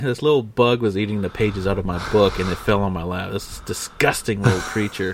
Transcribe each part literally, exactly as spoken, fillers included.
This little bug was eating the pages out of my book, and it fell on my lap. This disgusting little creature.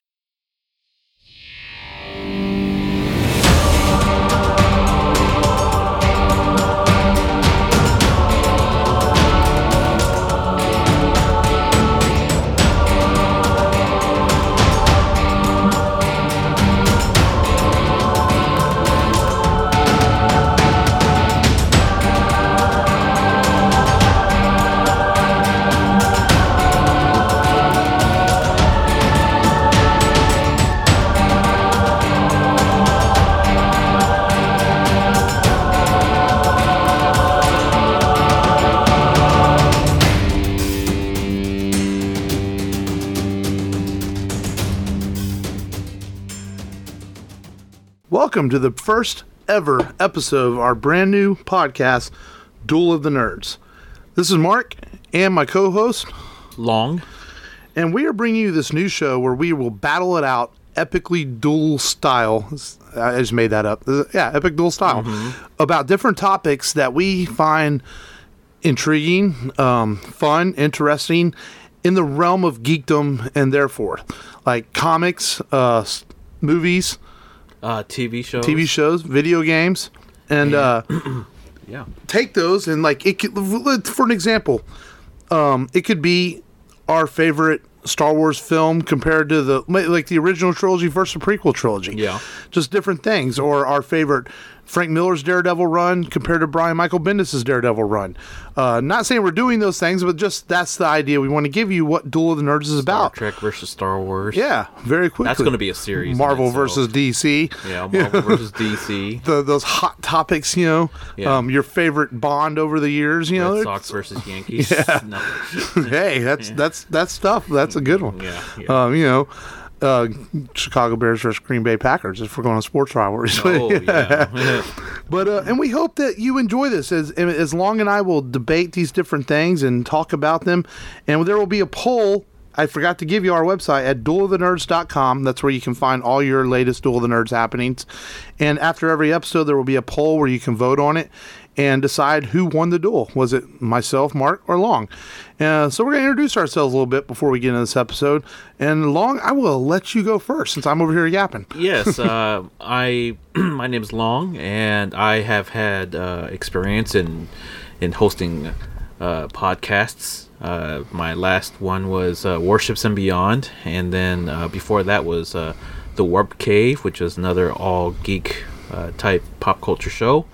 Welcome to the first ever episode of our brand new podcast, Duel of the Nerds. This is Mark and my co-host, Long. And we are bringing you this new show where we will battle it out epically duel style. I just made that up. Yeah, epic duel style. Mm-hmm. About different topics that we find intriguing, um, fun, interesting in the realm of geekdom and therefore. Like comics, uh, movies, Uh, T V shows, T V shows, video games, and yeah. uh, yeah, take those and like it. Could, for an example, um, it could be our favorite Star Wars film compared to the like the original trilogy versus the prequel trilogy. Yeah, just different things, or our favorite Frank Miller's Daredevil run compared to Brian Michael Bendis' Daredevil run. Uh, not saying we're doing those things, but just that's the idea. We want to give you what Duel of the Nerds is Star about. Star Trek versus Star Wars. Yeah, very quickly. That's going to be a series. Marvel versus D C. Yeah, Marvel versus D C. The, those hot topics, you know. Yeah. Um, your favorite Bond over the years, you know. Red Sox versus Yankees. Yeah. No. Hey, that's Yeah. that's that's stuff. That's a good one. Yeah. yeah. Um, you know. Uh, Chicago Bears versus Green Bay Packers, if we're going on sports rivalries. Oh, yeah. But uh, and we hope that you enjoy this as as Long and I will debate these different things and talk about them. And there will be a poll. I forgot to give you our website at duel of the nerds dot com. That's where you can find all your latest Duel of the Nerds happenings. And after every episode, there will be a poll where you can vote on it and decide who won the duel. Was it myself, Mark, or Long? Uh, so we're going to introduce ourselves a little bit before we get into this episode. And Long, I will let you go first since I'm over here yapping. Yes, uh, I my name is Long, and I have had uh, experience in in hosting uh, podcasts. Uh, my last one was uh, Warships and Beyond, and then uh, before that was uh, The Warp Cave, which is another all geek uh, type pop culture show.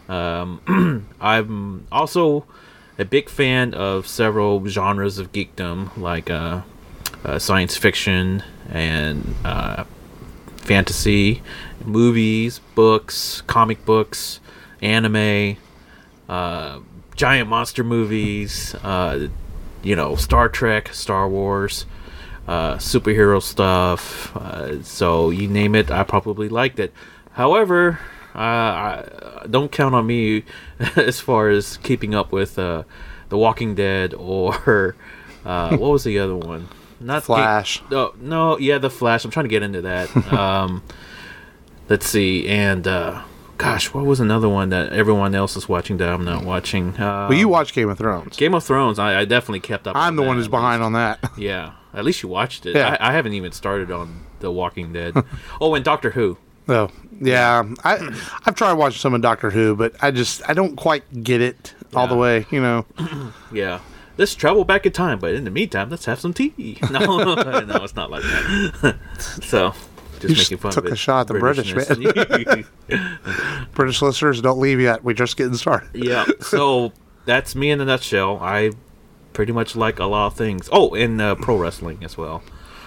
Um, I'm also a big fan of several genres of geekdom, like uh, uh, science fiction and uh, fantasy, movies, books, comic books, anime, uh, giant monster movies, uh, you know, Star Trek, Star Wars, uh, superhero stuff. Uh, so you name it, I probably liked it. However, uh, I, don't count on me as far as keeping up with uh, The Walking Dead or uh, what was the other one? Not Flash. Ge- no, no, yeah, The Flash. I'm trying to get into that. um, let's see, and uh, gosh, what was another one that everyone else is watching that I'm not watching? Uh, Well, you watch Game of Thrones. Game of Thrones. I, I definitely kept up. I'm on the that, one who's at behind least. on that. Yeah, at least you watched it. Yeah. I, I haven't even started on The Walking Dead. Oh, and Doctor Who. Oh, yeah. I, I've tried watching some of Doctor Who, but I just, I don't quite get it all Yeah. the way, you know. Yeah. Let's travel back in time, but in the meantime, let's have some tea. No, no, it's not like that. So, just You making just fun took of it. a shot at the British, Britishness. British listeners, don't leave yet. We're just getting started. Yeah. So that's me in a nutshell. I pretty much like a lot of things. Oh, and uh, pro wrestling as well.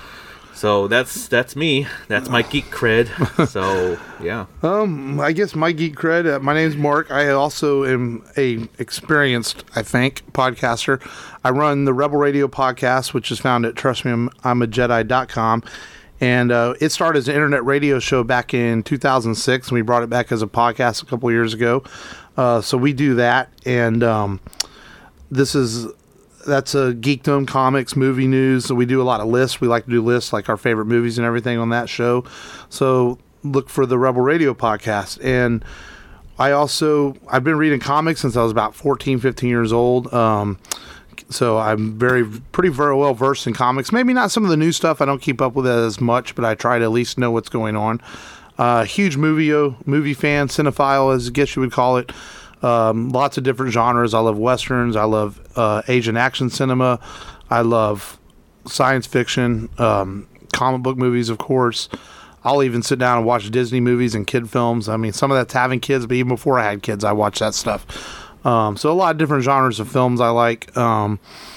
So that's that's me. That's my geek cred. So yeah. Um, I guess my geek cred. Uh, my name's Mark. I also am a experienced, I think, podcaster. I run the Rebel Radio podcast, which is found at trust me I'm a Jedi dot com. And uh, it started as an internet radio show back in two thousand six, and we brought it back as a podcast a couple of years ago. Uh, so we do that, and um, this is that's a Geekdom Comics movie news. So we do a lot of lists. We like to do lists, like our favorite movies and everything on that show. So look for the Rebel Radio podcast. And I also I've been reading comics since I was about fourteen, fifteen years old. Um, so I'm very pretty very well versed in comics. Maybe not some of the new stuff. I don't keep up with it as much, but I try to at least know what's going on. Uh, huge movie movie fan, cinephile, as I guess you would call it. Um, lots of different genres. I love westerns. I love uh, Asian action cinema. I love science fiction, um, comic book movies, of course. I'll even sit down and watch Disney movies and kid films. I mean, some of that's having kids, but even before I had kids, I watched that stuff. Um, so a lot of different genres of films I like. Um,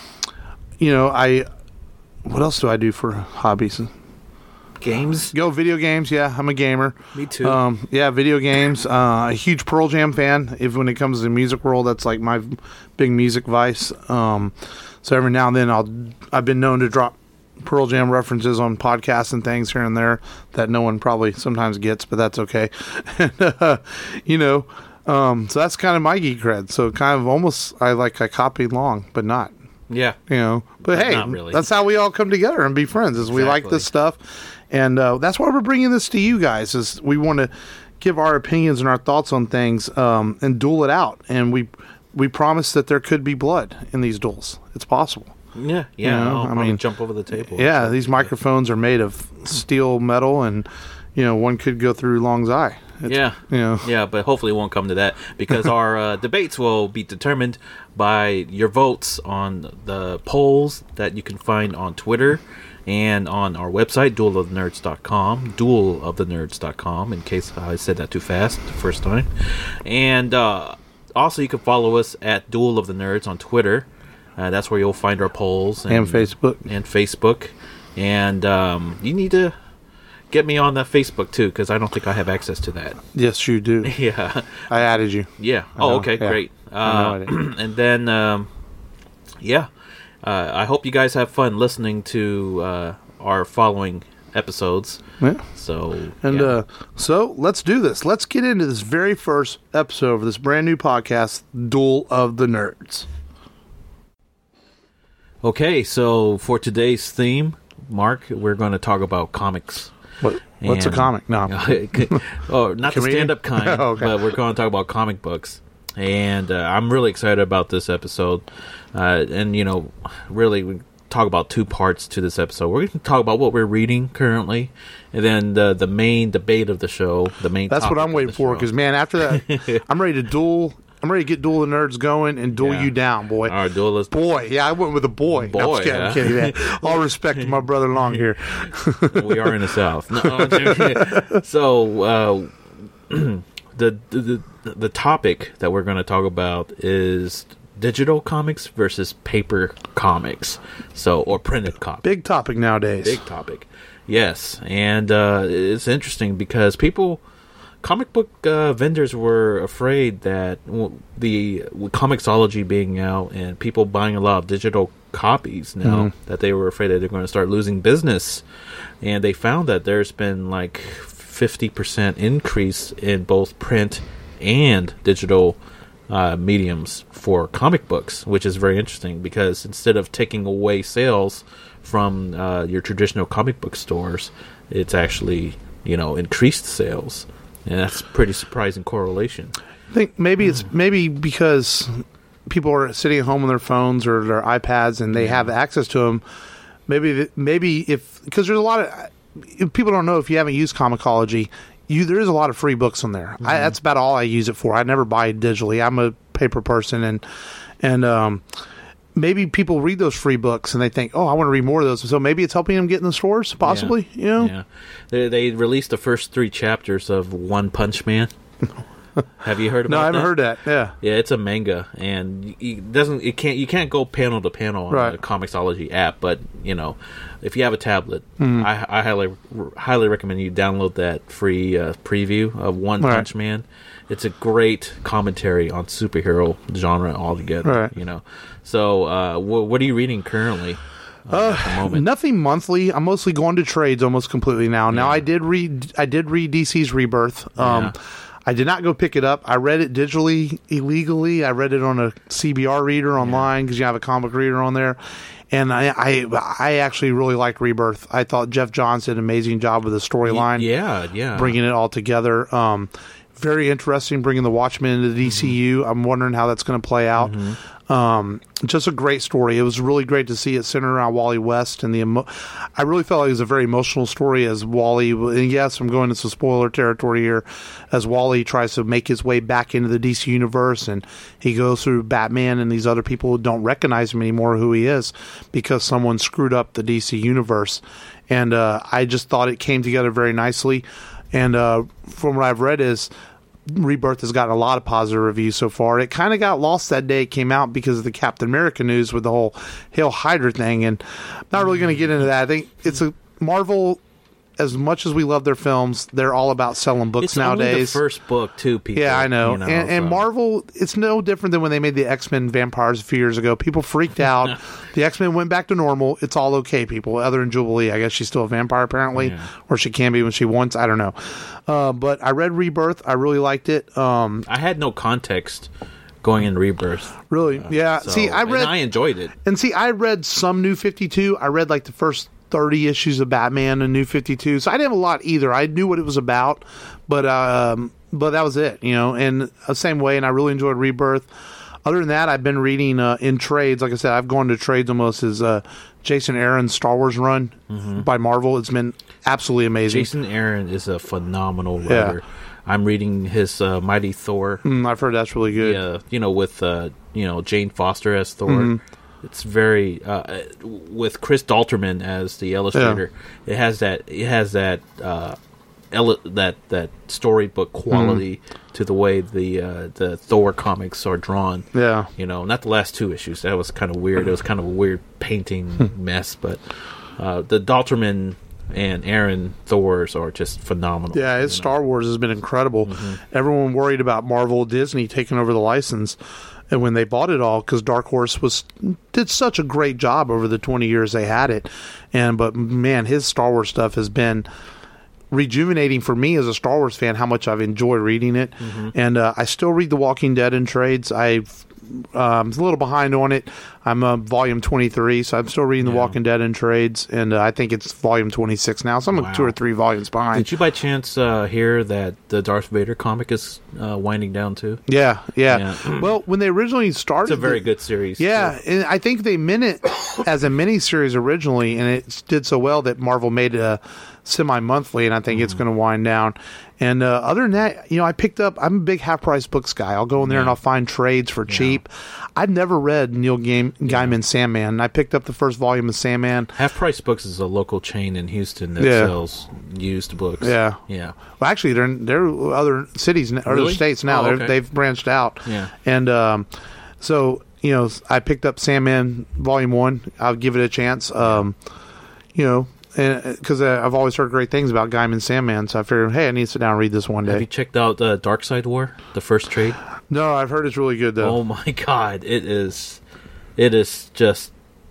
you know, I what else do I do for hobbies? Games? Go video games. Yeah, I'm a gamer. Me too. Um, yeah, video games. Uh, a huge Pearl Jam fan. If when it comes to the music world, that's like my big music vice. Um, so every now and then, I'll I've been known to drop Pearl Jam references on podcasts and things here and there that no one probably sometimes gets, but that's okay. and, uh, you know, um, so that's kind of my geek cred. So kind of almost I like I copied Long, but not. Yeah. You know, but hey, not really. That's how we all come together and be friends. Is we like Exactly. this stuff. And uh, that's why we're bringing this to you guys. Is we want to give our opinions and our thoughts on things um, and duel it out. And we we promise that there could be blood in these duels. It's possible. Yeah, yeah. You know, I'll I probably mean, jump over the table. Yeah, these microphones are made of steel metal, and you know one could go through Long's eye. It's, yeah, you know. yeah, but hopefully it won't come to that because our uh, debates will be determined by your votes on the polls that you can find on Twitter and on our website, duel of the nerds dot com, duel of the nerds dot com, in case I said that too fast the first time. And uh, also, you can follow us at Duel of the Nerds on Twitter. Uh, that's where you'll find our polls. And Facebook. And Facebook. And um, you need to get me on that Facebook, too, because I don't think I have access to that. Yes, you do. Yeah. I added you. Yeah. I know, Oh, okay, yeah. great. I Uh, know I did. and then, um, yeah, uh, I hope you guys have fun listening to uh, our following episodes. Yeah. So, And yeah. uh, so let's do this. Let's get into this very first episode of this brand new podcast, Duel of the Nerds. Okay, so for today's theme, Mark, we're going to talk about comics. What? What's And- a comic? No. oh, not the Comedian? stand-up kind, Okay. but we're going to talk about comic books. And uh, I'm really excited about this episode. Uh, and, you know, really, we talk about two parts to this episode. We're going to talk about what we're reading currently, and then the the main debate of the show, the main That's what topic I'm of waiting the for show. because, man, after that, I'm ready to duel. I'm ready to get Duel of the Nerds going and duel Yeah. you down, boy. Our duelist. Boy, yeah, I went with a boy. No, I'm Boy, just kidding, I'm yeah. kidding, man. All respect to my brother Long here. We are in the South. No, I'm joking. So, uh, the, the the topic that we're going to talk about is digital comics versus paper comics. So, or printed comics. Big topic nowadays. Big topic. Yes, and uh, it's interesting because people, comic book uh, vendors were afraid that w- the with Comixology being out and people buying a lot of digital copies now, Mhm. that they were afraid that they're going to start losing business. And they found that there's been like fifty percent increase in both print and digital uh, mediums for comic books, which is very interesting because instead of taking away sales from uh, your traditional comic book stores, it's actually, you know, increased sales. And that's a pretty surprising correlation. I think maybe it's maybe because people are sitting at home on their phones or their iPads and they have access to them. Maybe th- maybe if because there's a lot of if people don't know if you haven't used Comixology, you there is a lot of free books on there. I, that's about all I use it for. I never buy it digitally. I'm a paper person and and um, maybe people read those free books and they think, oh, I want to read more of those. So maybe it's helping them get in the stores, possibly. You know, Yeah. They, they released the first three chapters of One Punch Man. Have you heard about no, that? I haven't heard that. Yeah. Yeah, it's a manga, and it doesn't. It can't. You can't go panel to panel on Right. the Comixology app. But you know, if you have a tablet, Mm-hmm. I, I highly highly recommend you download that free uh, preview of One Right. Punch Man. It's a great commentary on superhero genre altogether. Right. You know. So, uh, wh- what are you reading currently uh, at the moment? Nothing monthly. I'm mostly going to trades almost completely now. Now I did read. I did read D C's Rebirth. Um, Yeah. I did not go pick it up. I read it digitally, illegally. I read it on a C B R reader online because you have a comic reader on there. And I, I, I actually really liked Rebirth. I thought Jeff Johns did an amazing job with the storyline, Yeah, yeah. bringing it all together. Um, very interesting bringing the Watchmen into the D C U. Mm-hmm. I'm wondering how that's going to play out. Mm-hmm. Um, just a great story. It was really great to see it centered around Wally West, and the emo- I really felt like it was a very emotional story as Wally. And yes, I'm going into some spoiler territory here, as Wally tries to make his way back into the D C universe, and he goes through Batman and these other people who don't recognize him anymore, who he is, because someone screwed up the D C universe. And uh, I just thought it came together very nicely. And uh, from what I've read is, Rebirth has gotten a lot of positive reviews so far. It kind of got lost that day it came out because of the Captain America news with the whole Hail Hydra thing, and I'm not really going to get into that. I think it's a Marvel. As much as we love their films, they're all about selling books it's nowadays. Only the first book, too, people. Yeah, I know. You know and and so. Marvel, it's no different than when they made the X-Men vampires a few years ago. People freaked out. The X-Men went back to normal. It's all okay, people. Other than Jubilee, I guess she's still a vampire apparently, yeah. or she can be when she wants. I don't know. Uh, but I read Rebirth. I really liked it. Um, I had no context going in Rebirth. Really? Uh, yeah. So, see, I read. And I enjoyed it. And see, I read some New fifty-two. I read like the first thirty issues of Batman and New fifty-two, so I didn't have a lot either. I knew what it was about, but um, but that was it, you know. And the same way, and I really enjoyed Rebirth. Other than that, I've been reading uh, in trades. Like I said, I've gone to trades almost as uh, Jason Aaron's Star Wars run mm-hmm. by Marvel. It's been absolutely amazing. Jason Aaron is a phenomenal writer. Yeah. I'm reading his uh, Mighty Thor. Mm, I've heard that's really good. Yeah, you know, with uh, you know Jane Foster as Thor. Mm-hmm. It's very uh, with Chris Dalterman as the illustrator. Yeah. It has that. It has that. Uh, ele- that that storybook quality mm. to the way the uh, the Thor comics are drawn. Yeah, you know, not the last two issues. That was kind of weird. It was kind of a weird painting mess. But uh, the Dalterman and Aaron Thors are just phenomenal. Yeah, his Star know? Wars has been incredible. Mm-hmm. Everyone worried about Marvel, Disney taking over the license. And when they bought it all, because Dark Horse was did such a great job over the twenty years they had it, and but man, his Star Wars stuff has been rejuvenating for me as a Star Wars fan. How much I've enjoyed reading it, mm-hmm. and uh, I still read The Walking Dead in trades. I've um, a little behind on it. I'm uh, volume twenty-three, so I'm still reading yeah. The Walking Dead in trades, and uh, I think it's volume twenty-six now. So I'm wow. two or three volumes behind. Did you by chance uh, hear that the Darth Vader comic is uh, winding down too? Yeah, yeah, yeah. Well, when they originally started, it's a very the, good series. Yeah, so. and I think they meant it as a miniseries originally, and it did so well that Marvel made it a semi-monthly, and I think mm-hmm. it's going to wind down. And uh, other than that, you know, I picked up, I'm a big half-price books guy. I'll go in there yeah. and I'll find trades for yeah. cheap. I've never read Neil Gaiman, yeah. Gaiman's Sandman, and I picked up the first volume of Sandman. Half Price Books is a local chain in Houston that yeah. sells used books. Yeah. Yeah. Well, actually, they're, they're other cities, or really? other states now. Oh, okay. They've branched out. Yeah. And um, so, you know, I picked up Sandman Volume one. I'll give it a chance. Um, you know, because I've always heard great things about Gaiman's Sandman, so I figured, hey, I need to sit down and read this one day. Have you checked out uh, Dark Side War, the first trade? No, I've heard it's really good, though. Oh, my God. It is, it is just,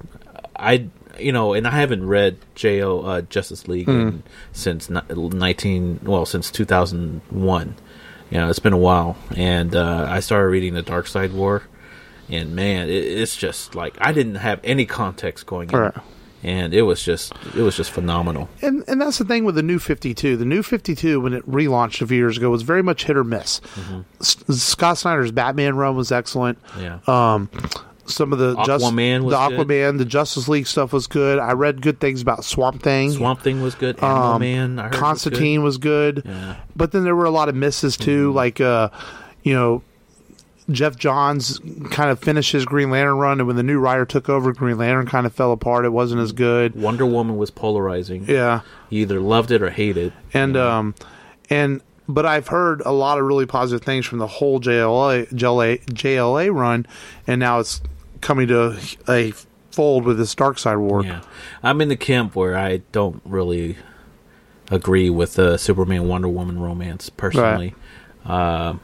I, you know, and I haven't read J O uh, Justice League mm. in, since nineteen, well, since two thousand one. You know, it's been a while. And uh, I started reading the Dark Side War, and man, it, it's just like, I didn't have any context going in. Right. And it was just it was just phenomenal. And and that's the thing with the New fifty-two. The New fifty-two, when it relaunched a few years ago, was very much hit or miss. Mm-hmm. S- Scott Snyder's Batman run was excellent. Yeah. Um, some of the Aquaman Just, was the Aquaman, good. the Justice League stuff was good. I read good things about Swamp Thing. Swamp Thing was good. Animal um, Man, I heard Constantine was good. Was good. Yeah. But then there were a lot of misses too, mm-hmm. like uh, you know. Jeff Johns kind of finished his Green Lantern run, and when the new writer took over, Green Lantern kind of fell apart. It wasn't as good. Wonder Woman was polarizing. Yeah, you either loved it or hated. And yeah. um, and but I've heard a lot of really positive things from the whole J L A J L A, J L A run, and now it's coming to a fold with this Dark Side War. Yeah, I'm in the camp where I don't really agree with the Superman Wonder Woman romance personally. Right. Uh,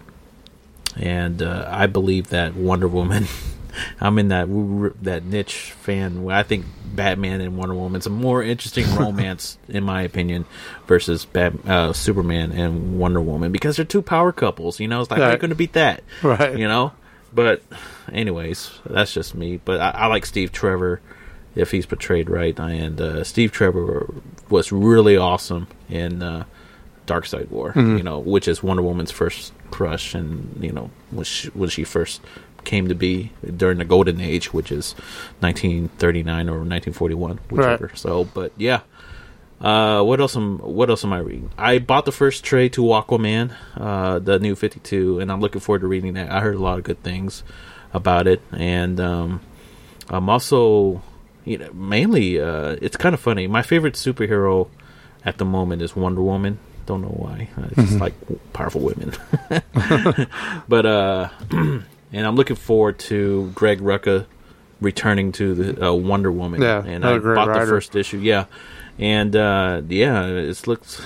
And uh, I believe that Wonder Woman, I'm in that that niche fan. I think Batman and Wonder Woman's a more interesting romance, in my opinion, versus Bat, uh, Superman and Wonder Woman, because they're two power couples. You know, it's like, right. how are you going to beat that? Right. You know? But, anyways, that's just me. But I, I like Steve Trevor, if he's portrayed right. And uh, Steve Trevor was really awesome in uh, Darkseid War, Mm-hmm. you know, which is Wonder Woman's first crush, and you know, when she, when she first came to be during the Golden Age, which is nineteen thirty-nine or nineteen forty-one, whichever. Right. So, but yeah. Uh, what else am What else am I reading? I bought the first trade to Aquaman, uh, the new fifty-two, and I'm looking forward to reading that. I heard a lot of good things about it, and um, I'm also, you know, mainly uh, it's kind of funny. My favorite superhero at the moment is Wonder Woman. Don't know why. It's just Mm-hmm. like powerful women. But uh, and I'm looking forward to Greg Rucka returning to the uh, Wonder Woman. Yeah, and another I great bought writer. the first issue. Yeah. And, uh, yeah, it looks...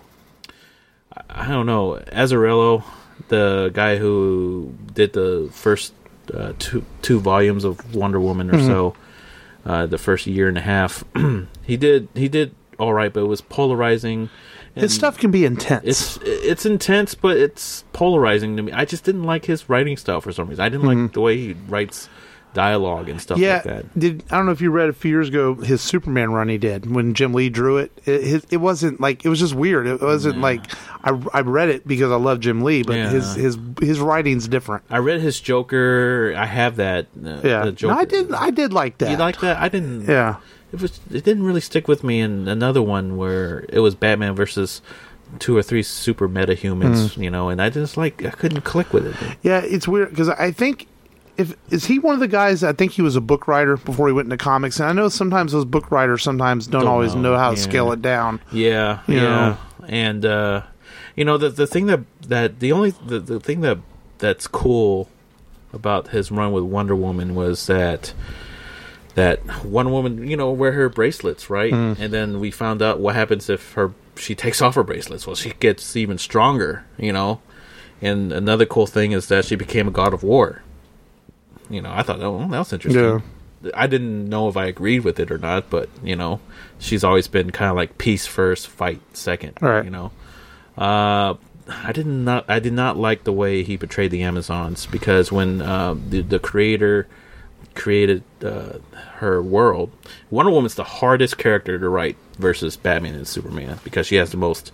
I don't know. Azzarello, the guy who did the first uh, two two volumes of Wonder Woman or Mm-hmm. so, uh, the first year and a half, he did he did all right, but it was polarizing. His and stuff can be intense. It's it's intense, but it's polarizing to me. I just didn't like his writing style for some reason. I didn't like the way he writes dialogue and stuff Mm-hmm. yeah, like that. did I don't know if you read a few years ago his Superman run he did when Jim Lee drew it. It, his, it wasn't like it was just weird. It wasn't Yeah. like I, I read it because I love Jim Lee, but Yeah. his his his writing's different. I read his Joker. I have that. Uh, Yeah, the no, Joker. I did I did like that. You like that? I didn't. Yeah, It was. It didn't really stick with me. And another one where it was Batman versus two or three super meta humans. Mm-hmm. You know, and I just like I couldn't click with it. yeah, it's weird because I think. If is he one of the guys? I think he was a book writer before he went into comics, and I know sometimes those book writers sometimes don't, Don't always know, know, how to yeah. scale it down. Yeah, You yeah, know. and uh, you know the the thing that that the only the, the thing that that's cool about his run with Wonder Woman was that that Wonder Woman, you know, wear her bracelets, right? Mm. And then we found out what happens if her she takes off her bracelets. Well, she gets even stronger, you know. And another cool thing is that she became a god of war. You know, I thought, oh, well, that was interesting. Yeah. I didn't know if I agreed with it or not, but you know, she's always been kind of like peace first, fight second. Right. You know, uh, I did not. I did not like the way he portrayed the Amazons because when uh, the the creator created uh, her world, Wonder Woman's the hardest character to write versus Batman and Superman because she has the most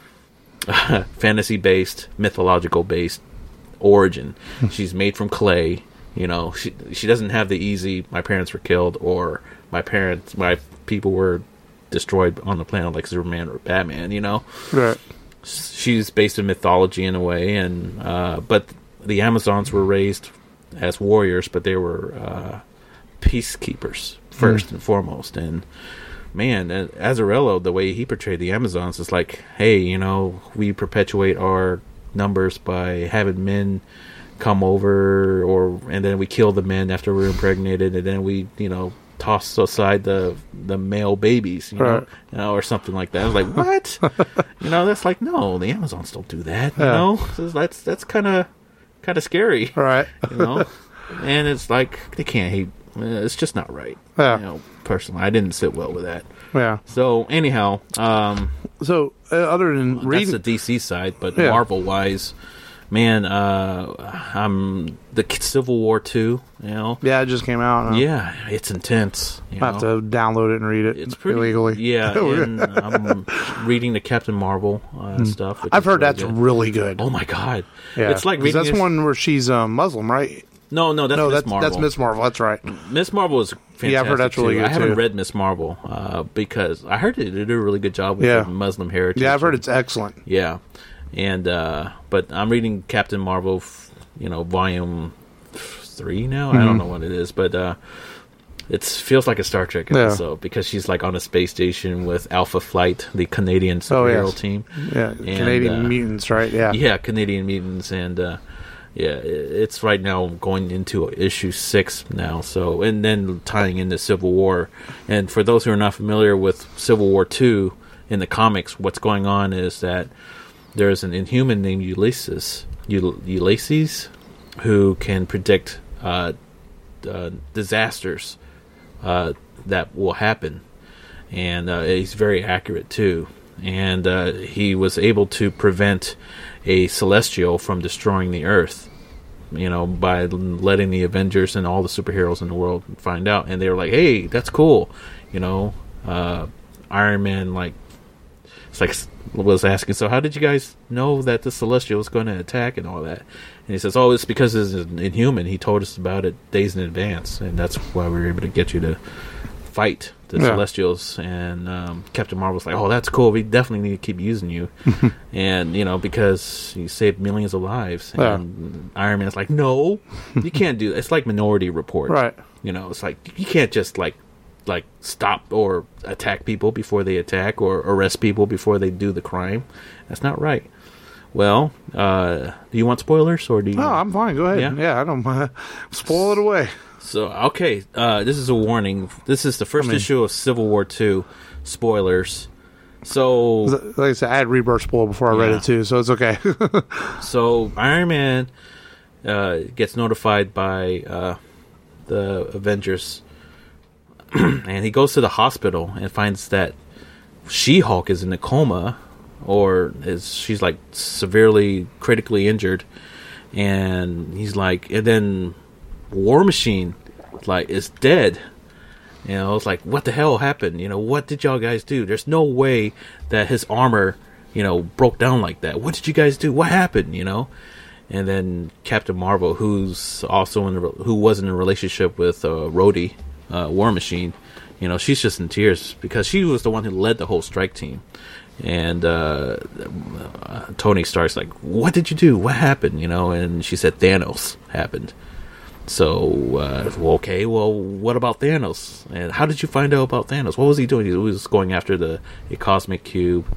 fantasy based, mythological based origin. She's made from clay. You know, she she doesn't have the easy. My parents were killed, or my parents, my people were destroyed on the planet, like Superman or Batman. You know, Right. she's based in mythology in a way, and uh, but the Amazons were raised as warriors, but they were uh, peacekeepers first and foremost. And man, uh, Azzarello, the way he portrayed the Amazons is like, hey, you know, we perpetuate our numbers by having men come over, or and then we kill the men after we're impregnated, and then we, you know, toss aside the the male babies, you know, Right. you know, or something like that. I was like, what? You know, that's like, no, the Amazons don't do that. You Yeah. know, so that's that's kind of kind of scary, All right. you know. And it's like they can't hate. It's just not right. Yeah. You know, personally, I didn't sit well with that. Yeah. So anyhow, um, So uh, other than that's reading, the D C side, but Yeah. Marvel wise, man, uh, I'm the Civil War two. You know, yeah, it just came out. huh? yeah, it's intense. You I have know? to download it and read it It's pretty illegally. Yeah, and I'm reading the Captain Marvel uh, stuff. which I've is heard really that's good. really good. Oh my god, yeah. it's like 'Cause reading that's this- one where she's um, Muslim, right? No, no, that's no, Miss that's Marvel. that's Miss Marvel. That's right. Miss Marvel is fantastic. Yeah, I've heard that's really too. good, I haven't too. read Miss Marvel uh, because I heard they did a really good job with Yeah. the Muslim heritage. Yeah, I've heard and- it's excellent. Yeah, and uh, but I'm reading Captain Marvel, f- you know, volume three now. I Mm-hmm. don't know what it is, but uh, it feels like a Star Trek Yeah. episode because she's like on a space station with Alpha Flight, the Canadian Oh, superhero yes. team. Yeah, Canadian uh, mutants, right? Yeah. Yeah, Canadian mutants, and uh, yeah, i- it's right now going into issue six now. So, and then tying into Civil War. And for those who are not familiar with Civil War two in the comics, what's going on is that there's an Inhuman named Ulysses, Ul- Ulysses, who can predict uh, uh, disasters uh, that will happen, and uh, he's very accurate too. And uh, he was able to prevent a Celestial from destroying the Earth, you know, by l- letting the Avengers and all the superheroes in the world find out. And they were like, "Hey, that's cool," you know. Uh, Iron Man like it's like was asking, so how did you guys know that the Celestial was going to attack and all that? And he says, oh, it's because it's an Inhuman. He told us about it days in advance, and that's why we were able to get you to fight the yeah. Celestials. And um, Captain Marvel's like, oh, that's cool. We definitely need to keep using you. And, you know, because you saved millions of lives. And yeah. Iron Man's like, no, you can't do that. It's like Minority Report. Right. You know, it's like, you can't just, like, like stop or attack people before they attack or arrest people before they do the crime. That's not right. Well, uh, do you want spoilers or do you? No, I'm fine. Go ahead. Yeah, yeah I don't mind. Spoil it away. So, okay, uh, this is a warning. This is the first I mean, issue of Civil War two. Spoilers. So, like I said, I had Rebirth spoiled before I yeah. read it too, so it's okay. So, Iron Man uh, gets notified by uh, the Avengers. And he goes to the hospital and finds that She-Hulk is in a coma, or is she's like severely critically injured. And he's like, and then War Machine like is dead. You know, it's like, what the hell happened? You know, what did y'all guys do? There's no way that his armor, you know, broke down like that. What did you guys do? What happened? You know. And then Captain Marvel, who's also in a, who was in a relationship with uh, Rhodey. Uh, War Machine, you know, she's just in tears because she was the one who led the whole strike team. And uh, uh, Tony Stark's like, what did you do? What happened? You know, and she said Thanos happened. So, uh, well, okay, well, what about Thanos? And how did you find out about Thanos? What was he doing? He was going after the a cosmic cube,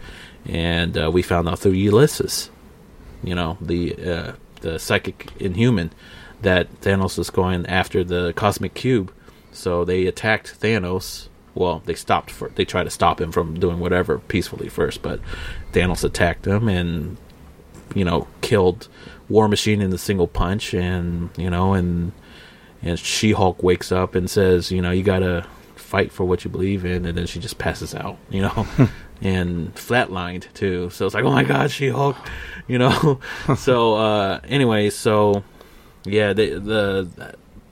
and uh, we found out through Ulysses, you know, the uh, the psychic Inhuman, that Thanos was going after the cosmic cube. So they attacked Thanos. Well, they stopped for they tried to stop him from doing whatever peacefully first, but Thanos attacked him and, you know, killed War Machine in the single punch. And, you know, and and She-Hulk wakes up and says, you know, you gotta fight for what you believe in, and then she just passes out, you know, and flatlined too. So it's like, oh my God, She-Hulk, you know. So uh, anyway, so yeah, the the.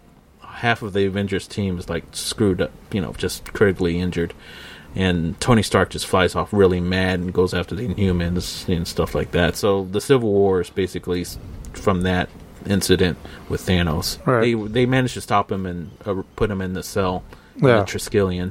half of the Avengers team is like screwed up, you know, just critically injured, and Tony Stark just flies off really mad and goes after the Inhumans and stuff like that. So the Civil War is basically from that incident with Thanos. Right. They they managed to stop him and uh, put him in the cell, yeah. in Triskelion.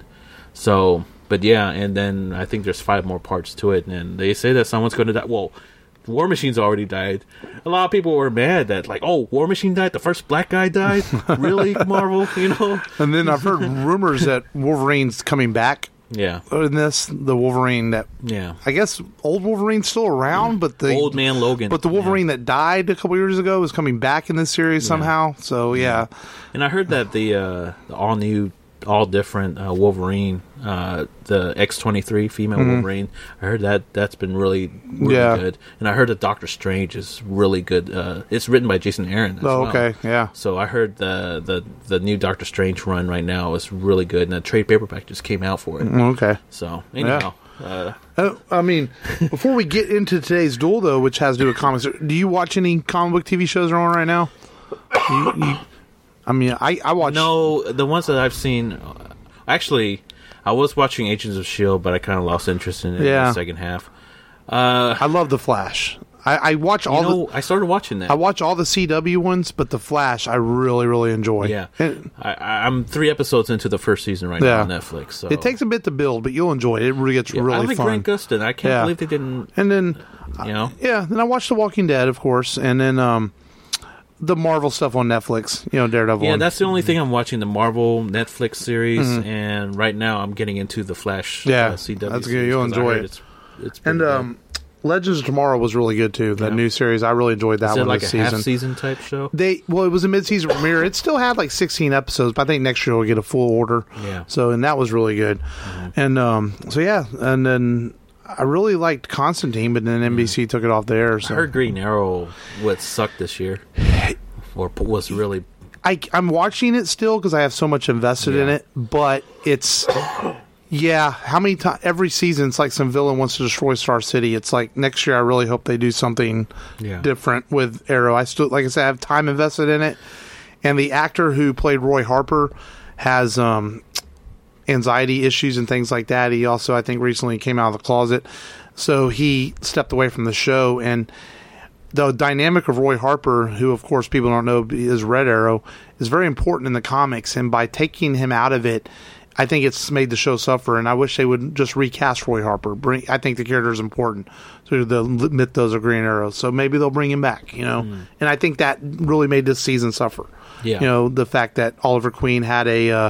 So, but yeah, and then I think there's five more parts to it, and they say that someone's going to die. Well, War Machine's already died. A lot of people were mad that, like, oh, War Machine died? The first black guy died? Really, Marvel? You know? And then I've heard rumors that Wolverine's coming back. Yeah. In this, the Wolverine that... Yeah. I guess old Wolverine's still around, but the... Old man Logan. But the Wolverine yeah. that died a couple years ago is coming back in this series yeah. somehow. So, yeah. And I heard that the, uh, the all-new, all-different uh, Wolverine... Uh, the X twenty-three female mm-hmm. Wolverine. I heard that that's been really, really yeah. good. And I heard that Doctor Strange is really good. Uh, it's written by Jason Aaron. As oh, well. okay, yeah. So I heard the, the the new Doctor Strange run right now is really good, and the trade paperback just came out for it. Okay. So anyhow, yeah. uh, uh, I mean, before we get into today's duel, though, which has to do with comics, do you watch any comic book T V shows that are on right now? You, you, I mean, I I watch. No, the ones that I've seen, actually. I was watching Agents of S H I E L D, but I kind of lost interest in it yeah. in the second half. Uh, I love The Flash. I, I watch all you know, the... I started watching that. I watch all the C W ones, but The Flash I really, really enjoy. Yeah. And, I, I'm three episodes into the first season right yeah. now on Netflix. So. It takes a bit to build, but you'll enjoy it. It really gets yeah, really I like fun. Grant Gustin. I can't yeah. believe they didn't... And then... You know? Yeah, then I watched The Walking Dead, of course, and then... um the Marvel stuff on Netflix, you know, Daredevil. Yeah, that's the only thing I'm watching, the Marvel Netflix series, mm-hmm. and right now I'm getting into the Flash yeah, uh, C W that's series. good. You'll enjoy it. It's, it's and um, Legends of Tomorrow was really good too. That yeah. new series, I really enjoyed that Is one it like this a season. half-season type show? They well, it was a mid-season premiere. It still had like sixteen episodes, but I think next year we'll get a full order. Yeah. So and that was really good. Mm-hmm. And um, so yeah, and then. I really liked Constantine, but then N B C mm. took it off the air. So. I heard Green Arrow what sucked this year. Or was really... I, I'm watching it still because I have so much invested yeah. in it, but it's... Yeah, how many times... Every season, it's like some villain wants to destroy Star City. It's like, next year, I really hope they do something yeah. different with Arrow. I still, like I said, I have time invested in it. And the actor who played Roy Harper has um, anxiety issues and things like that. He also, I think, recently came out of the closet. So he stepped away from the show, and the dynamic of Roy Harper, who of course people don't know is Red Arrow, is very important in the comics. And by taking him out of it, I think it's made the show suffer. And I wish they would just recast Roy Harper. Bring, I think the character is important to the mythos of Green Arrow. So maybe they'll bring him back, you know. Mm. And I think that really made this season suffer. Yeah. You know, the fact that Oliver Queen had a uh,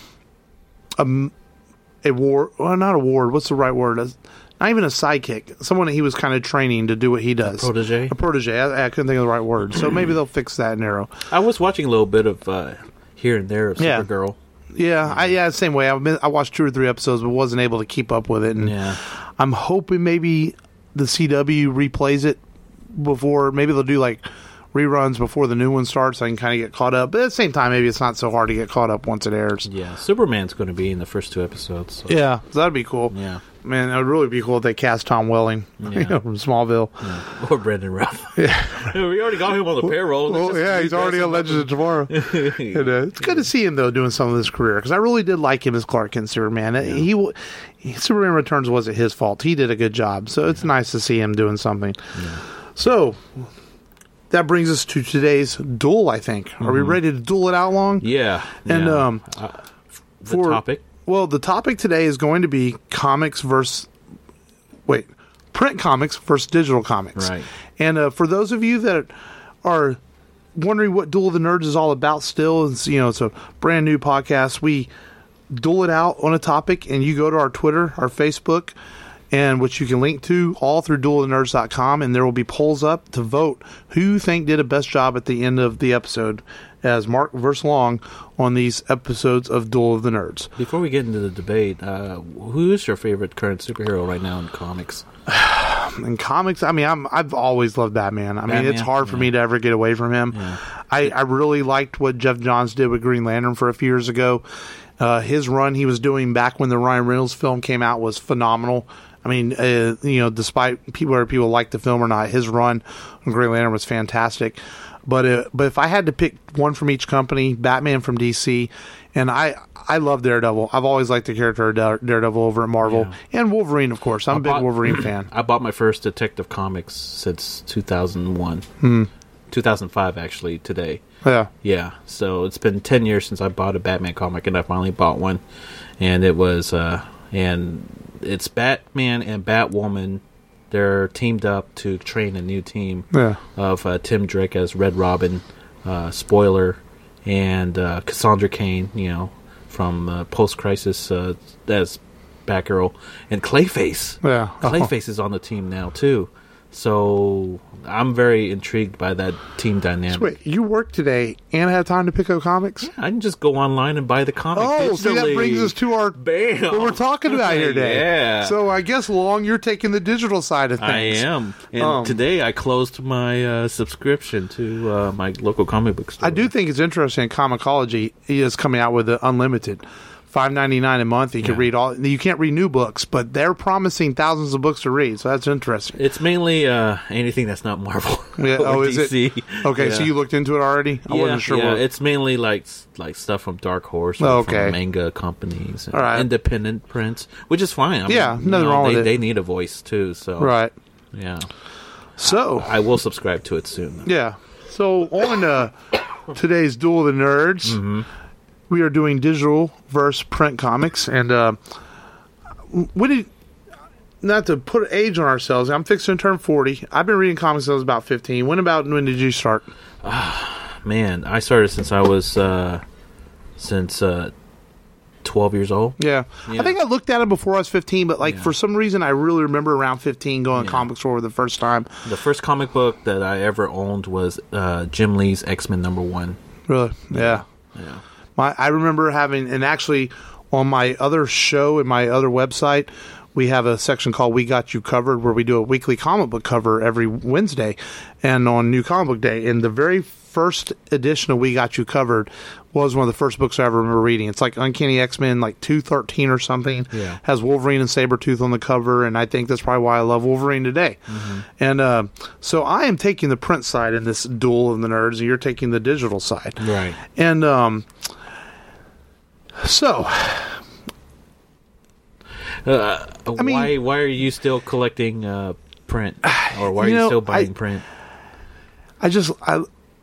a a ward, well, not a ward. What's the right word? A, Not even a sidekick. Someone that he was kind of training to do what he does. A protege? A protege. I, I couldn't think of the right word. So maybe they'll fix that in Arrow. I was watching a little bit of uh, here and there of Yeah. Supergirl. Yeah, I, yeah, same way. I've been, I watched two or three episodes, but wasn't able to keep up with it. And Yeah. I'm hoping maybe the C W replays it before. Maybe they'll do like reruns before the new one starts. So I can kind of get caught up. But at the same time, maybe it's not so hard to get caught up once it airs. Yeah, Superman's going to be in the first two episodes. So. Yeah, so that'd be cool. Yeah. Man, it would really be cool if they cast Tom Welling Yeah. you know, from Smallville. Yeah. Or Brandon Routh. Yeah. We already got him on the payroll. Let's Well, just yeah, he's recast already him. on Legends of Tomorrow. And, uh, it's good to see him though doing some of his career because I really did like him as Clark Kent Superman. Yeah. He, w- he Superman Returns wasn't his fault. He did a good job, so it's yeah. nice to see him doing something. Yeah. So that brings us to today's duel. I think. Mm-hmm. Are we ready to duel it out, Long? Yeah. And yeah. um, uh, the for topic. Well, the topic today is going to be comics versus. Wait, print comics versus digital comics. Right. And uh, for those of you that are wondering what Duel of the Nerds is all about still, it's, you know, it's a brand new podcast. We duel it out on a topic, and you go to our Twitter, our Facebook, and which you can link to all through duel of the nerds dot com, and there will be polls up to vote who you think did a best job at the end of the episode as Mark versus Long on these episodes of Duel of the Nerds. Before we get into the debate, uh, who is your favorite current superhero right now in comics? In comics, I mean, I'm, I've always loved Batman. I Batman? mean, it's hard for yeah. me to ever get away from him. Yeah. I, I really liked what Jeff Johns did with Green Lantern for a few years ago. Uh, his run he was doing back when the Ryan Reynolds film came out was phenomenal. I mean, uh, you know, despite people, whether people like the film or not, his run on Green Lantern was fantastic. But uh, but if I had to pick one from each company, Batman from D C, and I I love Daredevil. I've always liked the character of Dare, Daredevil over at Marvel, yeah. and Wolverine, of course. I'm I a big bought, Wolverine fan. I bought my first Detective Comics since two thousand one. Hmm. two thousand five, actually, today. Yeah. Yeah, so it's been ten years since I bought a Batman comic, and I finally bought one. And it was, uh, and it's Batman and Batwoman. They're teamed up to train a new team yeah. of uh, Tim Drake as Red Robin, uh, Spoiler, and uh, Cassandra Cain, you know, from uh, Post-Crisis uh, as Batgirl, and Clayface. Yeah. Clayface is on the team now, too. So I'm very intrigued by that team dynamic. So wait, you work today and have time to pick up comics? Yeah, I can just go online and buy the comic. Oh, digitally. see, that brings us to our Bam. what we're talking about here today. Yeah. So I guess, Long, you're taking the digital side of things. I am. And um, today I closed my uh, subscription to uh, my local comic book store. I do think it's interesting. Comixology is coming out with the unlimited. five ninety-nine a month. You can yeah. read all. You can't read new books, but they're promising thousands of books to read. So that's interesting. It's mainly uh, anything that's not Marvel. Yeah. Oh, is D C. it? Okay, yeah. So you looked into it already? I yeah, wasn't sure. Yeah, what... it's mainly like like stuff from Dark Horse or oh, okay. from manga companies, and all right. independent prints, which is fine. I yeah, mean, nothing you know, wrong they, with it. They need a voice too. So right. Yeah. So I, I will subscribe to it soon. Though. Yeah. So on uh, today's Duel of the Nerds. Mm-hmm. We are doing digital versus print comics, and uh, when did not to put age on ourselves. I'm fixing to turn forty. I've been reading comics since I was about fifteen. When about when did you start? Ah, man, I started since I was uh, since uh, twelve years old. Yeah. yeah, I think I looked at it before I was fifteen, but like yeah. for some reason, I really remember around fifteen going yeah. to comic store for the first time. The first comic book that I ever owned was uh, Jim Lee's X-Men number one. Really? Yeah. Yeah. yeah. My, I remember having, and actually on my other show and my other website, we have a section called We Got You Covered where we do a weekly comic book cover every Wednesday and on New Comic Book Day. And the very first edition of We Got You Covered was one of the first books I ever remember reading. It's like Uncanny X-Men, like two thirteen or something. Yeah. Has Wolverine and Sabretooth on the cover, and I think that's probably why I love Wolverine today. Mm-hmm. And uh, so I am taking the print side in this Duel of the Nerds, and you're taking the digital side. Right. And um, so... Uh, I mean, why why are you still collecting uh, print, or why are you you know, still buying I, print? I just I,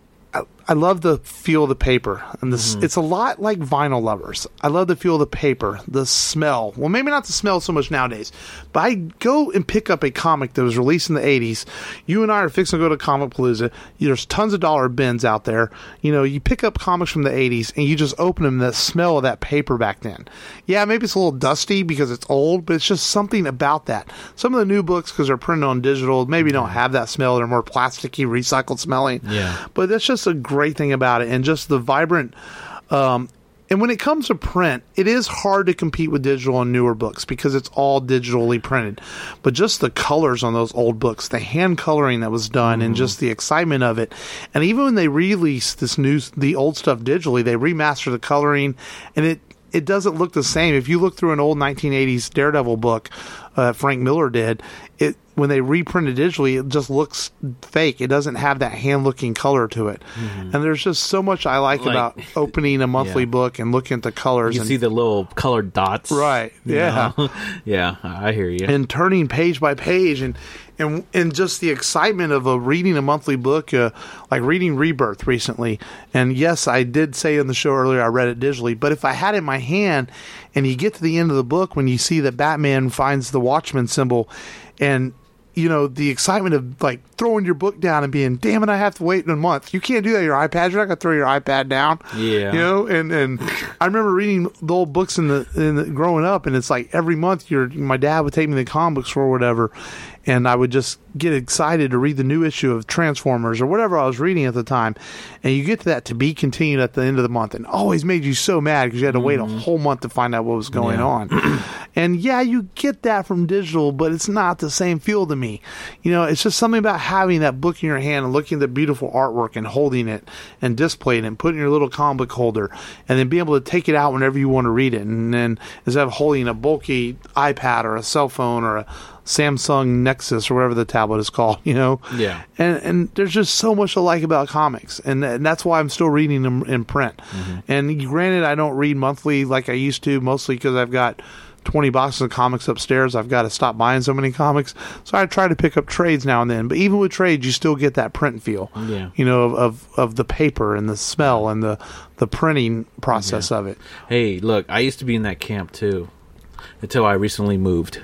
I I love the feel of the paper, and this Mm-hmm. it's a lot like vinyl lovers. I love the feel of the paper, the smell. Well, maybe not the smell so much nowadays, but I go and pick up a comic that was released in the eighties. You and I are fixing to go to Comic Palooza. There's tons of dollar bins out there. You know, you pick up comics from the eighties and you just open them. The smell of that paper back then. Yeah, maybe it's a little dusty because it's old, but it's just something about that. Some of the new books, because they're printed on digital, maybe don't have that smell. They're more plasticky, recycled smelling. Yeah. But that's just a great thing about it, and just the vibrant. Um, and when it comes to print, it is hard to compete with digital and newer books because it's all digitally printed. But just the colors on those old books, the hand coloring that was done, Mm. and just the excitement of it. And even when they release this new, the old stuff digitally, they remaster the coloring, and it it doesn't look the same. If you look through an old nineteen eighties Daredevil book, uh, Frank Miller did, it when they reprint it digitally, it just looks fake. It doesn't have that hand-looking color to it. Mm-hmm. And there's just so much I like, like about opening a monthly yeah. book and looking at the colors. You and see the little colored dots. Right, yeah. Yeah, I hear you. And turning page by page, and and and just the excitement of a reading a monthly book, uh, like reading Rebirth recently. And yes, I did say in the show earlier I read it digitally, but if I had it in my hand and you get to the end of the book when you see that Batman finds the Watchman symbol, and you know, the excitement of like throwing your book down and being, damn it, I have to wait in a month. You can't do that on your iPad. You're not going to throw your iPad down. Yeah. You know, and, and I remember reading the old books in the, in the growing up, and it's like every month your my dad would take me to the comic book store or whatever, and I would just get excited to read the new issue of Transformers or whatever I was reading at the time. And you get to that to be continued at the end of the month, and always made you so mad because you had to wait Mm-hmm. a whole month to find out what was going Yeah. on. And yeah, you get that from digital, but it's not the same feel to me. You know, it's just something about having that book in your hand and looking at the beautiful artwork and holding it and displaying it and putting it in your little comic book holder, and then being able to take it out whenever you want to read it. And then instead of holding a bulky iPad or a cell phone or a Samsung Nexus or whatever the tablet is called, you know? Yeah. And and there's just so much to like about comics. And, and that's why I'm still reading them in print. Mm-hmm. And granted, I don't read monthly like I used to, mostly because I've got twenty boxes of comics upstairs. I've got to stop buying so many comics. So I try to pick up trades now and then. But even with trades, you still get that print feel. Yeah. You know, of, of, of the paper and the smell and the, the printing process Yeah. of it. Hey, look, I used to be in that camp too until I recently moved.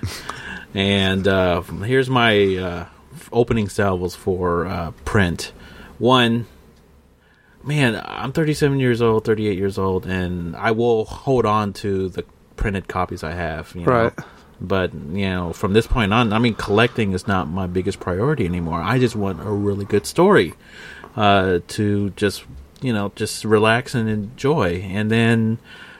And uh, here's my uh, opening salvos for uh, print. One, man, I'm thirty-seven years old, thirty-eight years old, and I will hold on to the printed copies I have. You know? Right. But, you know, from this point on, I mean, collecting is not my biggest priority anymore. I just want a really good story uh, to just, you know, just relax and enjoy. And then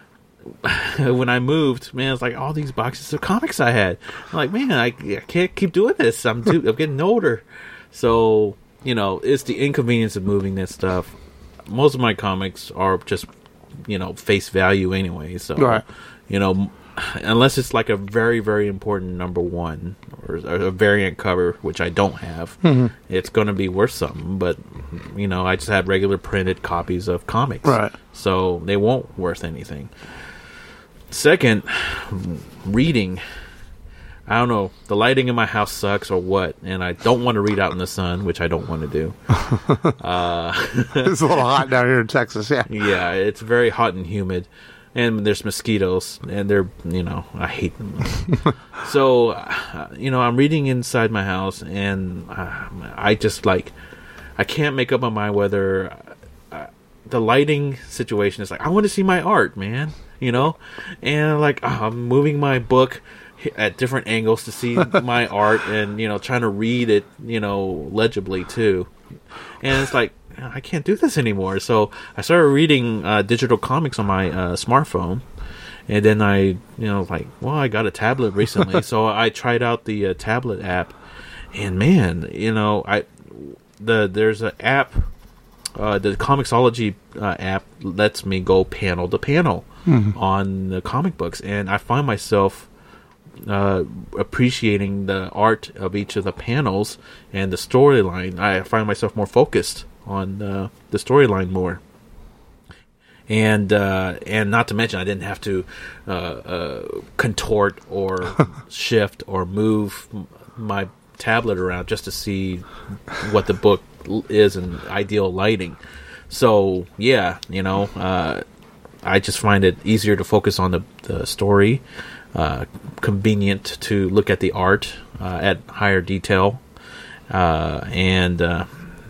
when I moved, man, it's like all these boxes of comics I had. I'm like, man, I, I can't keep doing this. I'm too, I'm getting older. So, you know, it's the inconvenience of moving this stuff. Most of my comics are just, you know, face value anyway. So, Right. you know, unless it's like a very, very important number one or, or a variant cover, which I don't have, Mm-hmm. it's going to be worth something. But, you know, I just have regular printed copies of comics. Right. So they won't worth anything. Second, reading. I don't know. The lighting in my house sucks or what, and I don't want to read out in the sun, which I don't want to do. uh, It's a little hot down here in Texas, yeah. yeah, it's very hot and humid, and there's mosquitoes, and they're, you know, I hate them. So, uh, you know, I'm reading inside my house, and uh, I just, like, I can't make up my mind whether uh, the lighting situation is like, I want to see my art, man, you know? And, like, oh, I'm moving my book at different angles to see my art and, you know, trying to read it, you know, legibly, too. And it's like, I can't do this anymore. So I started reading uh, digital comics on my uh, smartphone. And then I, you know, like, well, I got a tablet recently. So I tried out the uh, tablet app. And, man, you know, I the there's an app, uh, the Comixology uh, app lets me go panel to panel mm-hmm. on the comic books. And I find myself uh, appreciating the art of each of the panels and the storyline. I find myself more focused on uh, the storyline more. and uh, and not to mention I didn't have to uh, uh, contort or shift or move my tablet around just to see what the book is in ideal lighting. So yeah, you know, uh, I just find it easier to focus on the, the story, uh, convenient to look at the art uh, at higher detail, uh, and uh,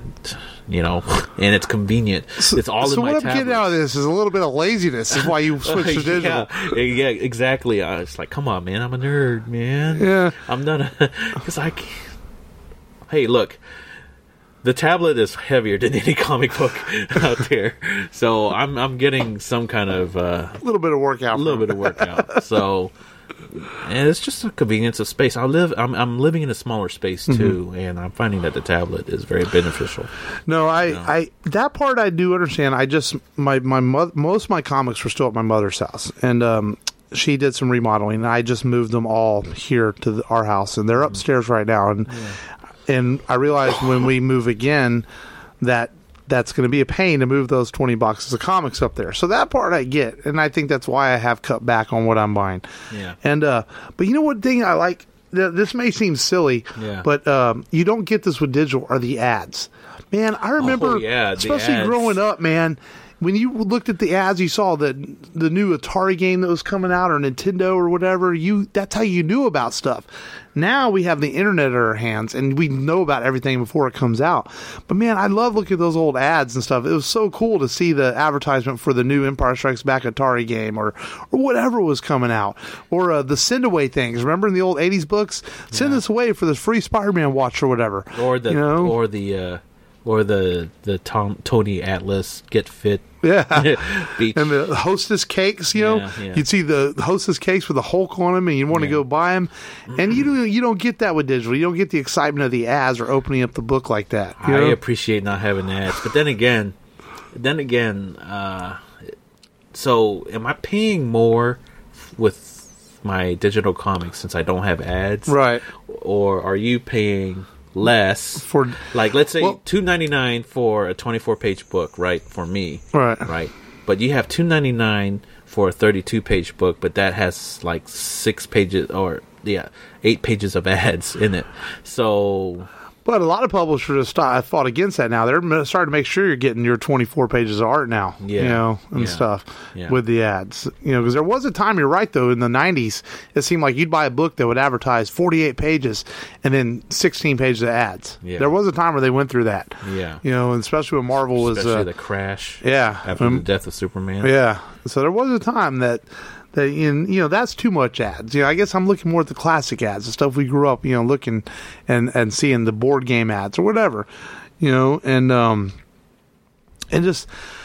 you know, and it's convenient. It's all so in my what I'm getting out of this is a little bit of laziness. Is why you switched to digital. yeah, yeah, exactly. I was like, come on, man, I'm a nerd, man. Yeah, I'm not a because I. Can't. Hey, look. The tablet is heavier than any comic book out there, so I'm I'm getting some kind of uh, a little bit of workout, a little bit of workout. So, and it's just a convenience of space. I live, I'm I'm living in a smaller space too, mm-hmm. and I'm finding that the tablet is very beneficial. No, I, you know? I that part I do understand. I just my my mo- most of my comics were still at my mother's house, and um, she did some remodeling, and I just moved them all here to the, our house, and they're upstairs right now, and. Yeah. And I realized when we move again that that's going to be a pain to move those twenty boxes of comics up there. So that part I get, and I think that's why I have cut back on what I'm buying. Yeah. And uh, but you know what thing I like? This may seem silly, yeah. but um, you don't get this with digital are the ads. Man, I remember, oh, yeah, especially ads. growing up, man. When you looked at the ads, you saw the the new Atari game that was coming out, or Nintendo, or whatever. You that's how you knew about stuff. Now we have the internet at our hands, and we know about everything before it comes out. But man, I love looking at those old ads and stuff. It was so cool to see the advertisement for the new Empire Strikes Back Atari game, or or whatever was coming out, or uh, the send away things. Remember in the old eighties books, send yeah. this away for this free Spider-Man watch or whatever, or the you know? or the. Uh... Or the the Tom, Tony Atlas Get Fit yeah beach. And the Hostess cakes, you know, yeah, yeah. you'd see the Hostess cakes with a Hulk on them, and you want to yeah. go buy them. And you don't you don't get that with digital. You don't get the excitement of the ads or opening up the book like that. You I know? appreciate not having ads, but then again, then again, uh, so am I paying more with my digital comics since I don't have ads, right? Or are you paying less for, like, let's say well, two ninety-nine for a twenty-four page book, right? For me, right, right. But you have two ninety-nine for a thirty-two page book, but that has like six pages or yeah, eight pages of ads in it. So. But a lot of publishers have fought against that now. They're starting to make sure you're getting your twenty-four pages of art now, yeah. you know, and yeah. stuff yeah. with the ads. You know, because there was a time, you're right, though, in the nineties, it seemed like you'd buy a book that would advertise forty-eight pages and then sixteen pages of ads. Yeah. There was a time where they went through that. Yeah. You know, and especially when Marvel was... Especially uh, the crash. Yeah. After um, the death of Superman. Yeah. So there was a time that... That, you know, that's too much ads. You know, I guess I'm looking more at the classic ads, the stuff we grew up, you know, looking and, and seeing the board game ads or whatever, you know, and um, and just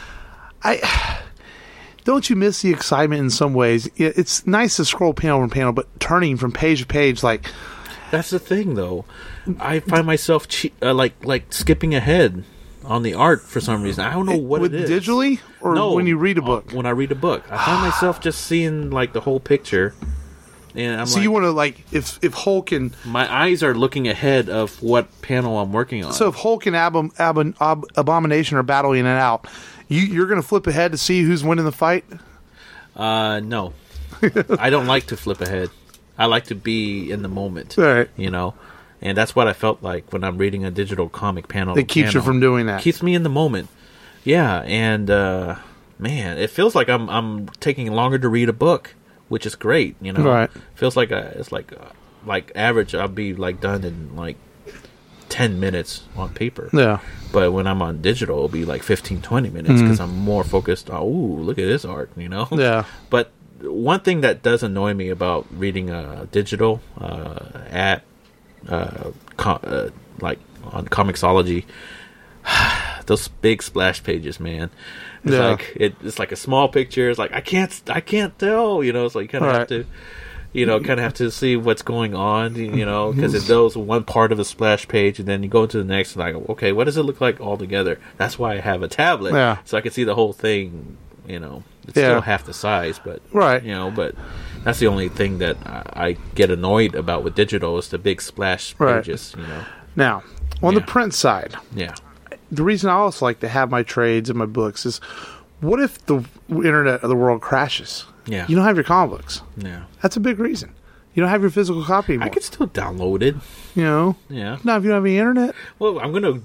I don't you miss the excitement in some ways? It's nice to scroll panel from panel, but turning from page to page, like that's the thing, though. I find myself che- uh, like like skipping ahead on the art for some reason. I don't know what with it is. Digitally or no, when you read a book? When I read a book, I find myself just seeing like the whole picture, and I'm so like, you want to like if if Hulk and my eyes are looking ahead of what panel I'm working on. So if Hulk and Ab- Ab- Ab- Abomination are battling it out, you you're going to flip ahead to see who's winning the fight? Uh, no, I don't like to flip ahead. I like to be in the moment. All right. You know. And that's what I felt like when I'm reading a digital comic panel. It keeps panel. you from doing that. Keeps me in the moment. Yeah, and uh, man, it feels like I'm I'm taking longer to read a book, which is great. You know, right? Feels like a, it's like a, like average. I'll be like done in like ten minutes on paper. Yeah. But when I'm on digital, it'll be like fifteen, twenty minutes because mm-hmm. I'm more focused on. Ooh, look at this art. You know. Yeah. But one thing that does annoy me about reading a digital uh, at Uh, com- uh, like on Comixology, those big splash pages, man. It's yeah. like it, it's like a small picture. It's like I can't, I can't tell. You know, it's like you kind of right. have to, you know, kind of have to see what's going on. You know, because it goes one part of a splash page, and then you go to the next, and like, okay, what does it look like all together? That's why I have a tablet, yeah. so I can see the whole thing. You know, it's yeah. still half the size, but right. You know, but. That's the only thing that I, I get annoyed about with digital is the big splash pages, right. You know. Now, on yeah. the print side, yeah, the reason I also like to have my trades and my books is what if the internet of the world crashes? Yeah. You don't have your comic books. Yeah. That's a big reason. You don't have your physical copy anymore. I can still download it. You know? Yeah. Now, if you don't have any internet. Well, I'm going to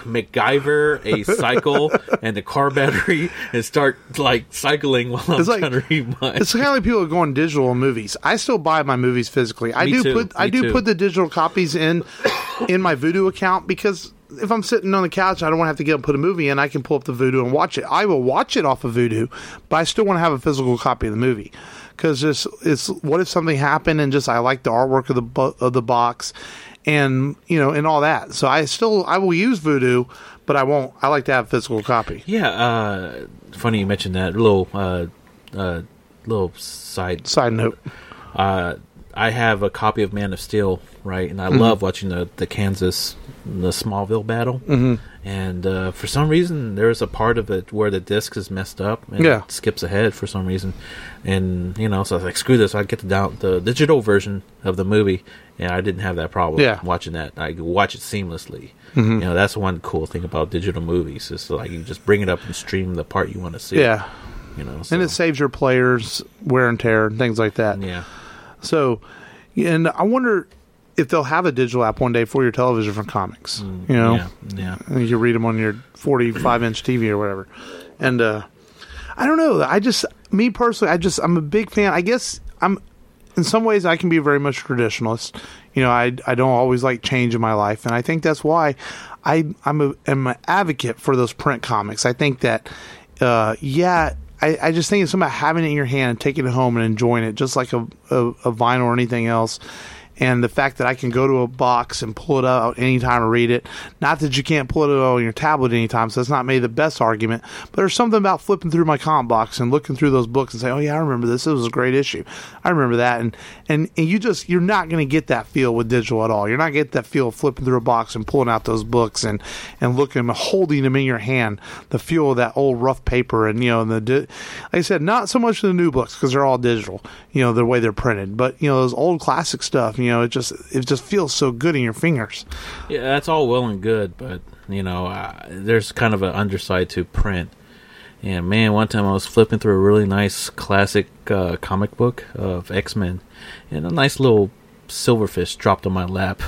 MacGyver a cycle and a car battery and start, like, cycling while I'm It's like- trying to read my... It's kind of like people going digital in movies. I still buy my movies physically. I Me do too. put I Me do too. put the digital copies in in my Vudu account because if I'm sitting on the couch, I don't want to have to get up and put a movie in. I can pull up the Vudu and watch it. I will watch it off of Vudu, but I still want to have a physical copy of the movie because it's, it's what if something happened and just I like the artwork of the bo- of the box and you know and all that. So I still I will use Vudu, but I won't. I like to have a physical copy. Yeah, uh, funny you mentioned that. Little, uh, uh, little side... Side note. Uh, I have a copy of Man of Steel, right? And I love watching the, the Kansas, the Smallville battle. Mm-hmm. And uh, for some reason, there's a part of it where the disc is messed up and Yeah. it skips ahead for some reason. And, you know, so I was like, screw this. I get the, down, the digital version of the movie, and I didn't have that problem Yeah. watching that. I could watch it seamlessly. Mm-hmm. You know, that's one cool thing about digital movies. Is like you just bring it up and stream the part you want to see. Yeah. You know, so, And it saves your players wear and tear and things like that. yeah. So, and I wonder if they'll have a digital app one day for your television for comics. You know, Yeah. Yeah. and you can read them on your forty-five inch T V or whatever. And uh, I don't know. I just, me personally, I just, I'm a big fan. I guess I'm, in some ways, I can be very much traditionalist. You know, I, I don't always like change in my life, and I think that's why I I'm a, am an advocate for those print comics. I think that, uh, yeah. I, I just think it's something about having it in your hand and taking it home and enjoying it, just like a, a, a vinyl or anything else. And the fact that I can go to a box and pull it out anytime and read it. Not that you can't pull it out on your tablet anytime, so that's not maybe the best argument. But there's something about flipping through my comic box and looking through those books and saying, oh, yeah, I remember this. It was a great issue. I remember that. And and, and you just, you're not going to get that feel with digital at all. You're not going to get that feel of flipping through a box and pulling out those books and, and looking and holding them in your hand. The feel of that old rough paper and, you know, and the, di- like I said, not so much the new books because they're all digital, you know, the way they're printed. But, you know, those old classic stuff, you know, it just it just feels so good in your fingers. Yeah, that's all well and good, but you know, uh, there's kind of an underside to print. And man, one time I was flipping through a really nice classic uh, comic book of X-Men, and a nice little silverfish dropped on my lap.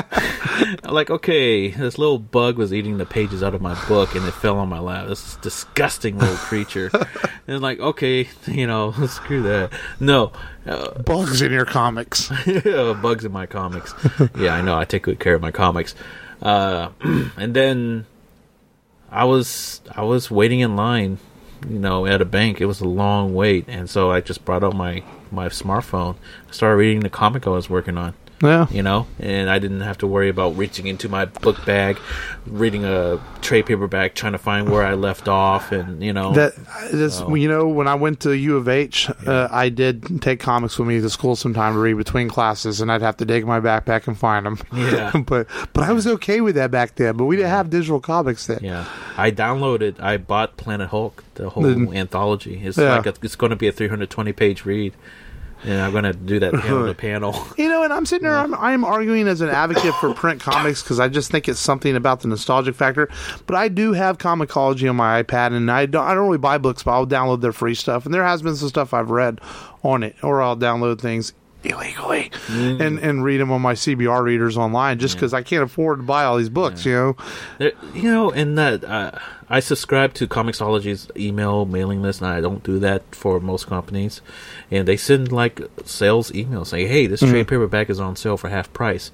I'm like, okay, this little bug was eating the pages out of my book, and it fell on my lap. This disgusting little creature. And like, okay, you know, screw that. No. Uh, Bugs in your comics. bugs in my comics. Yeah, I know. I take good care of my comics. Uh, and then I was I was waiting in line, you know, at a bank. It was a long wait, and so I just brought out my my smartphone, started reading the comic I was working on. Yeah. You know, and I didn't have to worry about reaching into my book bag, reading a trade paperback, trying to find where I left off, and you know That that's, So- you know, when I went to U of H, uh, I did take comics with me to school sometime to read between classes, and I'd have to dig in my backpack and find them. Yeah. but but I was okay with that back then. But we didn't have digital comics then. Yeah, I downloaded. I bought Planet Hulk, the whole The- anthology. It's Yeah. like a, it's going to be a three hundred twenty page read, and I'm going to do that panel to panel. You know, and I'm sitting there, I'm, I'm arguing as an advocate for print comics because I just think it's something about the nostalgic factor. But I do have Comixology on my iPad, and I don't, I don't really buy books, but I'll download their free stuff. And there has been some stuff I've read on it, or I'll download things illegally and, and read them on my C B R readers online just because I can't afford to buy all these books, you know? There, you know, and that uh, I subscribe to Comixology's email mailing list, and I don't do that for most companies. And they send like sales emails saying, "Hey, this trade paperback is on sale for half price."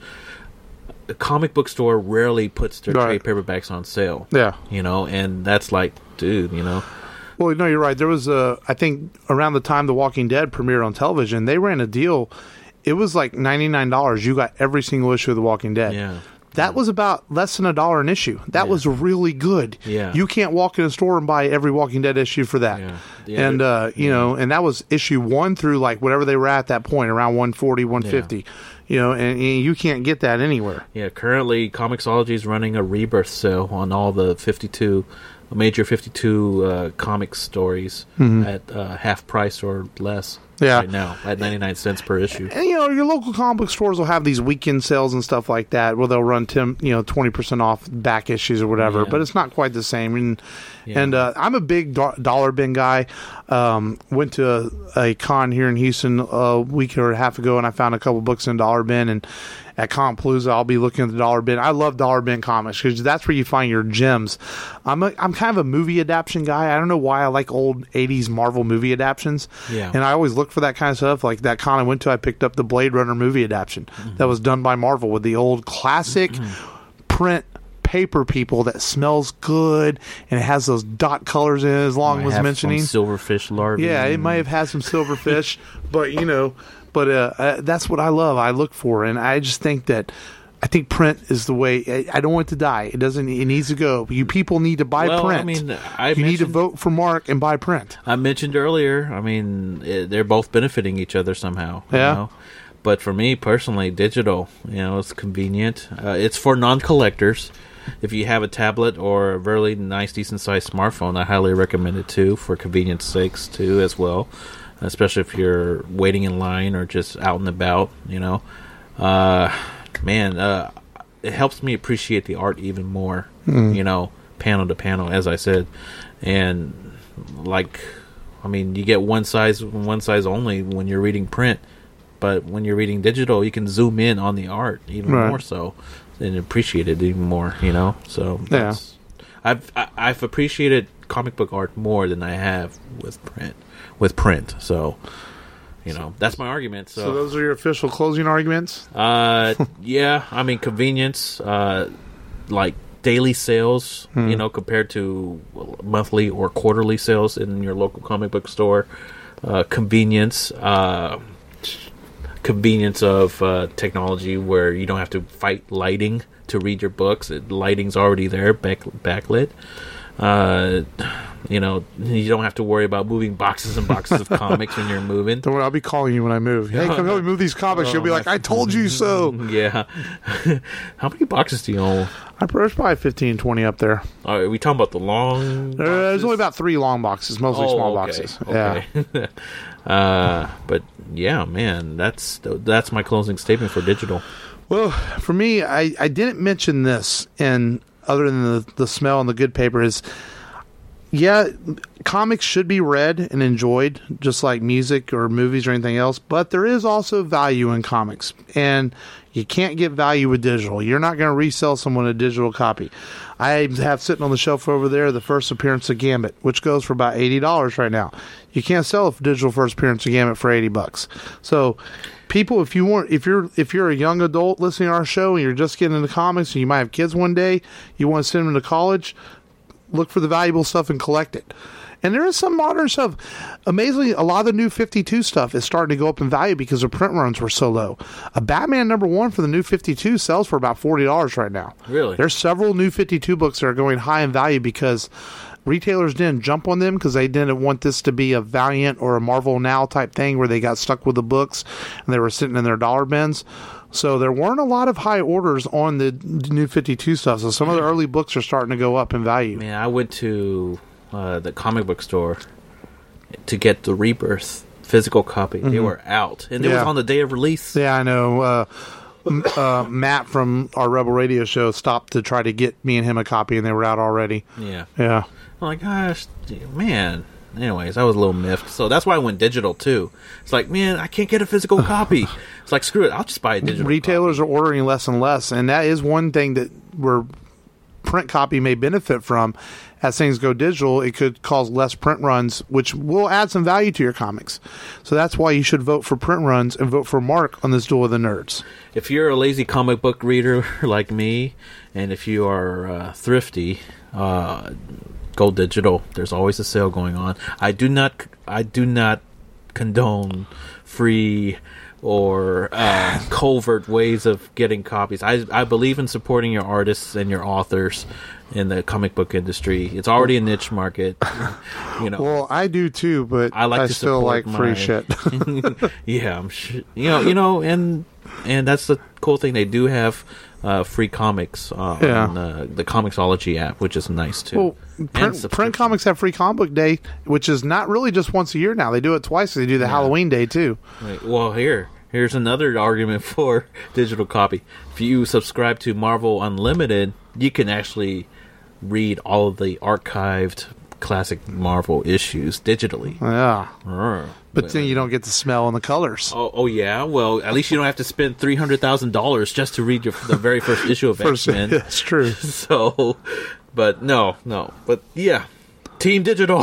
A comic book store rarely puts their Right. trade paperbacks on sale. Yeah. You know, and that's like, dude, you know. Well, no, you're right. There was a, I think around the time The Walking Dead premiered on television, they ran a deal. It was like ninety-nine dollars. You got every single issue of The Walking Dead. Yeah. That was about less than a dollar an issue. That Yeah. was really good. Yeah. You can't walk in a store and buy every Walking Dead issue for that. Yeah. Yeah, and, uh, you know, and that was issue one through like whatever they were at that point, around one forty, one fifty. You know, and, and you can't get that anywhere. Yeah, currently Comixology is running a rebirth sale on all the fifty-two major fifty-two uh, comic stories Mm-hmm. at uh, half price or less. Yeah. right now at ninety-nine cents per issue. And, you know, your local comic book stores will have these weekend sales and stuff like that where they'll run ten, you know, twenty percent off back issues or whatever, Yeah. but it's not quite the same. And, Yeah. and uh, I'm a big do- dollar bin guy. Um, went to a, a con here in Houston a week or a half ago, and I found a couple books in dollar bin. And at Compalooza, I'll be looking at the dollar bin. I love dollar bin comics because that's where you find your gems. I'm a, I'm kind of a movie adaptation guy. I don't know why I like old eighties Marvel movie adaptations. Yeah. And I always look for that kind of stuff. Like that con I went to, I picked up the Blade Runner movie adaptation Mm-hmm. that was done by Marvel with the old classic print paper people that smells good and it has those dot colors in it, as Long Might was have mentioning. some silverfish larvae. Yeah, it might have had some silverfish, but you know, but uh, uh, that's what I love. I look for, and I just think that I think print is the way. I, I don't want it to die. It doesn't. It needs to go. You people need to buy Well, print. I mean, I you need to mentioned- vote for Mark and buy print. I mentioned earlier, I mean, it, they're both benefiting each other somehow. You Yeah. know? But for me personally, digital, you know, it's convenient. Uh, it's for non-collectors. If you have a tablet or a really nice, decent-sized smartphone, I highly recommend it too, for convenience sakes too, as well. Especially if you're waiting in line or just out and about, you know. Uh, man, uh, it helps me appreciate the art even more, Mm. you know, panel to panel, as I said. And, like, I mean, you get one size, one size only when you're reading print. But when you're reading digital, you can zoom in on the art even Right. more so and appreciate it even more, you know? So, Yeah. that's- I've I, I've appreciated comic book art more than I have with print. With print, so you know that's my argument. So, So those are your official closing arguments. uh, yeah, I mean convenience, uh, like daily sales, Hmm. you know, compared to monthly or quarterly sales in your local comic book store. Uh, convenience, uh, convenience of uh, technology where you don't have to fight lighting to read your books. It, lighting's already there, back backlit. Uh, you know, you don't have to worry about moving boxes and boxes of comics when you're moving. Don't worry, I'll be calling you when I move. Hey, come help me move these comics. You'll be Oh, like, my- I told you so. Yeah. How many boxes do you own? I there's probably fifteen, twenty up there. Are we talking about the long? Uh, there's boxes? only about three long boxes, mostly Oh, small okay, boxes. Yeah. Okay. uh, but yeah, man, that's that's my closing statement for digital. Well, for me, I, I didn't mention this, and other than the, the smell and the good paper is, yeah, comics should be read and enjoyed, just like music or movies or anything else, but there is also value in comics, and you can't get value with digital. You're not going to resell someone a digital copy. I have sitting on the shelf over there the first appearance of Gambit, which goes for about eighty dollars right now. You can't sell a digital first appearance of Gambit for eighty bucks. So, people, if you want, if you're if you're a young adult listening to our show and you're just getting into comics and you might have kids one day, you want to send them to college, look for the valuable stuff and collect it. And there is some modern stuff. Amazingly, a lot of the new fifty-two stuff is starting to go up in value because the print runs were so low. A Batman number one for the new fifty-two sells for about forty dollars right now. Really? There's several new fifty-two books that are going high in value because retailers didn't jump on them because they didn't want this to be a Valiant or a Marvel Now type thing where they got stuck with the books and they were sitting in their dollar bins. So there weren't a lot of high orders on the new fifty-two stuff. So some of the early books are starting to go up in value. Man, I went to uh, the comic book store to get the Rebirth physical copy. They were out, and it was Mm-hmm. Yeah. on the day of release. Yeah, I know. Uh, m- uh, Matt from our Rebel Radio show stopped to try to get me and him a copy, and they were out already. Yeah. Yeah. I'm like, gosh, man. Anyways, I was a little miffed. So that's why I went digital, too. It's like, man, I can't get a physical copy. It's like, screw it. I'll just buy a digital Retailers are ordering less and less, and that is one thing that where print copy may benefit from. As things go digital, it could cause less print runs, which will add some value to your comics. So that's why you should vote for print runs and vote for Mark on this Duel of the Nerds. If you're a lazy comic book reader like me, and if you are uh, thrifty, uh, go digital. There's always a sale going on. I do not, I do not condone free or uh, covert ways of getting copies. I I believe in supporting your artists and your authors, in the comic book industry. It's already a niche market. You know. Well, I do too, but I like I to still like support free my- shit. Yeah, I'm sure. You know, you know, and and that's the cool thing. They do have uh, free comics uh, Yeah. on uh, the Comixology app, which is nice too. Well, And print, subscription. print comics have free comic book day, which is not really just once a year now. They do it twice. They do the Halloween day too. Right. Well, here, here's another argument for digital copy. If you subscribe to Marvel Unlimited, you can actually read all of the archived classic Marvel issues digitally. Yeah, Brr. but then you don't get the smell and the colors. Oh, oh yeah. Well, at least you don't have to spend three hundred thousand dollars just to read your the very first issue of First, X Men. that's true. So, but no, no, but yeah, Team Digital,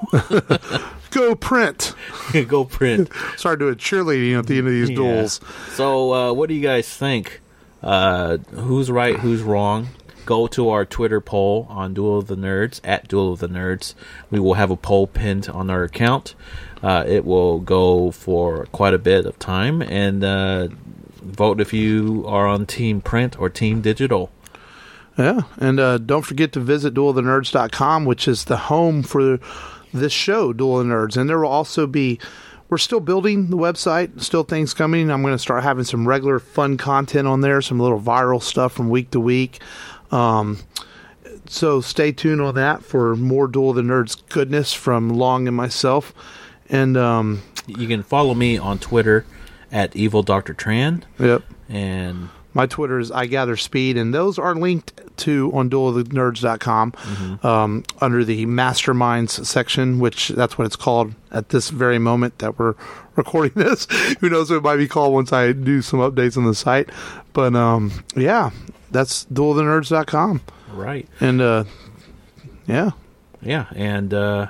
Go print. go print. Start doing cheerleading at the end of these Yeah. duels. So, uh, what do you guys think? Uh, who's right? Who's wrong? Go to our Twitter poll on Duel of the Nerds at Duel of the Nerds. We will have a poll pinned on our account. Uh, it will go for quite a bit of time, and uh, vote if you are on Team Print or Team Digital. Yeah, and uh, don't forget to visit duel of the nerds dot com, which is the home for this show, Duel of the Nerds. And there will also be, we're still building the website, still things coming. I'm going to start having some regular fun content on there, some little viral stuff from week to week. Um, so stay tuned on that for more Duel of the Nerds goodness from Long and myself. And um, You can follow me on Twitter at Evil Doctor Tran, yep, and my Twitter is I Gather Speed, and those are linked to on duel of the nerds dot com um, under the Masterminds section, which that's what it's called at this very moment that we're recording this. Who knows what it might be called once I do some updates on the site. But um, yeah, that's duel of the nerds dot com. right, And uh, yeah, yeah, and uh,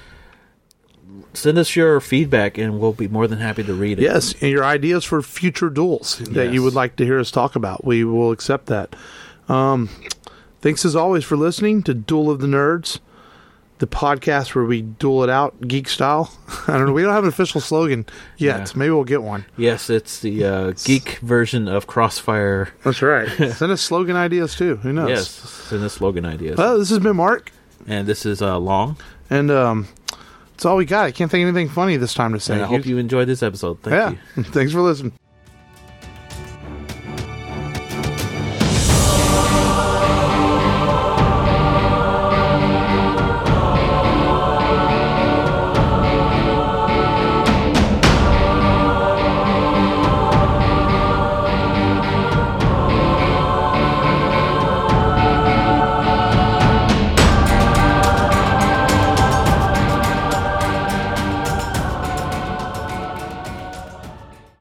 send us your feedback, and we'll be more than happy to read it. yes, and your ideas for future duels that you Yes. would like to hear us talk about, we will accept that. Um, thanks as always for listening to Duel of the Nerds, the podcast where we duel it out geek style. I don't know. We don't have an official slogan yet. Yeah. Maybe we'll get one. Yes, it's the uh, geek version of Crossfire. That's right. Send us slogan ideas too. Who knows? Yes, send us slogan ideas. Well, this has been Mark, And this is uh, Long, and um, that's all we got. I can't think of anything funny this time to say. and I hope you enjoyed this episode. Thank yeah. you. Thanks for listening.